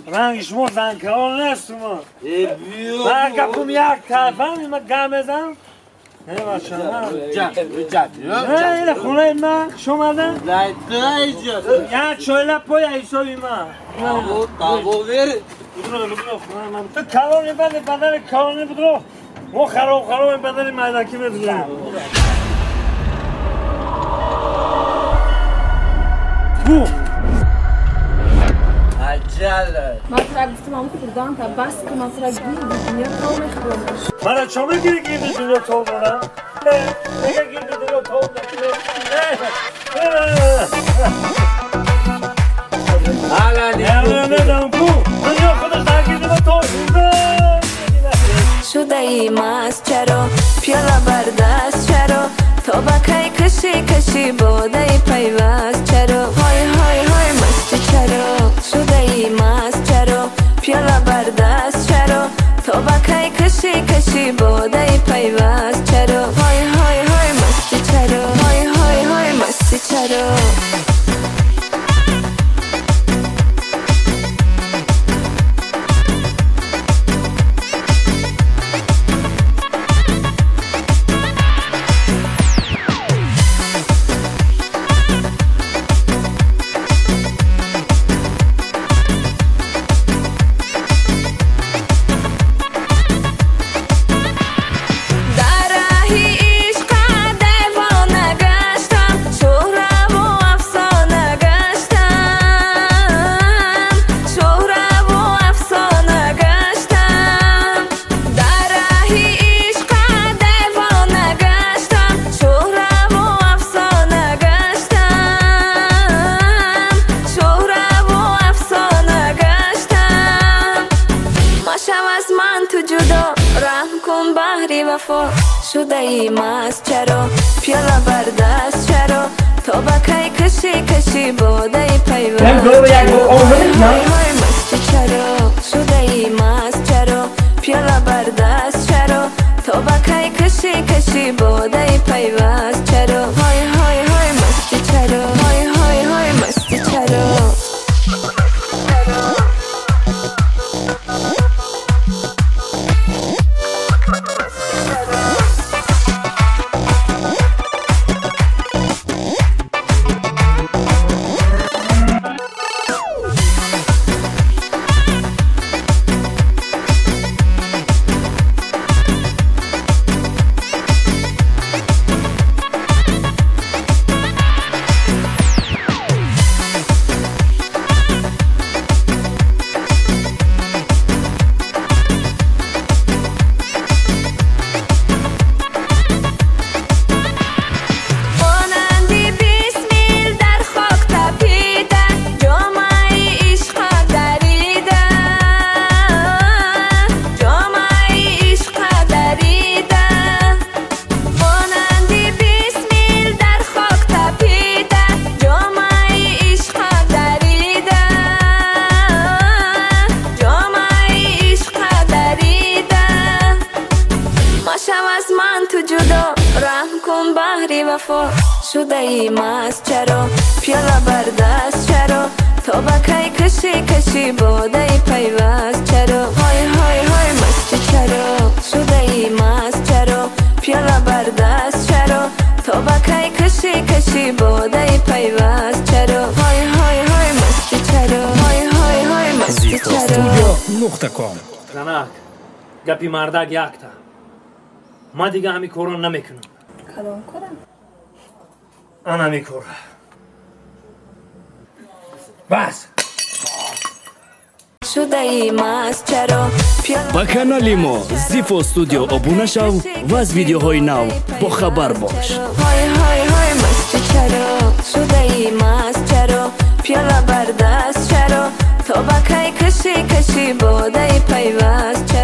رنگ شما زنکران نیست ما من گفتم یک طرفم من گم بزنم ای بچه نه خونه من شما ده یک چایله پای ایسایی من بابا بره تو کلانی بدن کلانی بدرو ما خراب بدن مایدکی بدرو عجله من ترا گفتم همون که بردان تا بس که من ترا گیر دنیا تو میخوام من چه میگیری گیر دنیا تو برم دیگه گیر دنیا تو نه دنیا خودش درگیر دنیا تو شده ای مست چرا پیالا بردست چرا تا بکی کشی باده ای پیوست چرا های مستی چرا شده ای مست چرا پیالا بردست چرا تا بکی کشی باده ای پیوست چرا های مستی چرا های مستی چرا شده ای مست چرا پیالا بردست چرا تا بکی کشی باده ای پیوست های مستی چرا شده ای مست چرا پیالا بردست چرا تا بکی کشی باده ای پیوست چرا های مستی چرا های مستی چرا شده ای مست چرا پیالا بردست چرا تا بکی کشی باده ای پیوست چرا های مستی چرا شده ای مست چرا پیالا بردست چرا تا بکی کشی باده ای پیوست چرا های مستی چرا های مستی چرا رنک گپی مردک یک تا ما دیگه همی کارون نمیکنم کدام کنم انا میکورم بس شده ای مست چرا با کانالی ما زیف استودیو ابونه شو و از ویدیوهای نو با خبر باش. های مستی چرا شده ای مست چرا پیالا بردست چرا تا بکی کشی باده ای پیوست